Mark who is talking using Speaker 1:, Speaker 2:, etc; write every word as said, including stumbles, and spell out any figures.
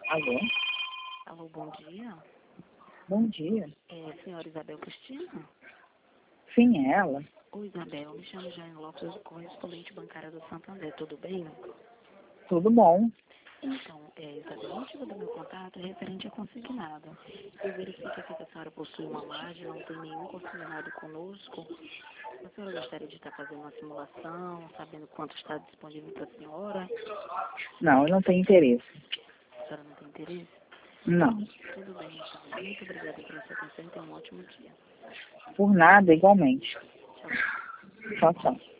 Speaker 1: Alô?
Speaker 2: Alô, bom dia.
Speaker 1: Bom dia.
Speaker 2: É a senhora Isabel Cristina?
Speaker 1: Sim, é ela.
Speaker 2: Oi, Isabel. Me chamo Jane Lopes, correspondente bancária do Santander. Tudo bem?
Speaker 1: Tudo bom?
Speaker 2: Então, é, Isabel, o motivo do meu contato é referente a consignado. Eu verifico aqui que a senhora possui uma laje, não tem nenhum consignado conosco. A senhora gostaria de estar fazendo uma simulação, sabendo quanto está disponível para a senhora?
Speaker 1: Não, eu não tenho interesse.
Speaker 2: A senhora não tem interesse?
Speaker 1: Não.
Speaker 2: Tudo bem, então. Muito obrigada pela sua atenção e tenha um ótimo dia.
Speaker 1: Por nada, igualmente.
Speaker 2: Tchau.
Speaker 1: Tchau, tchau.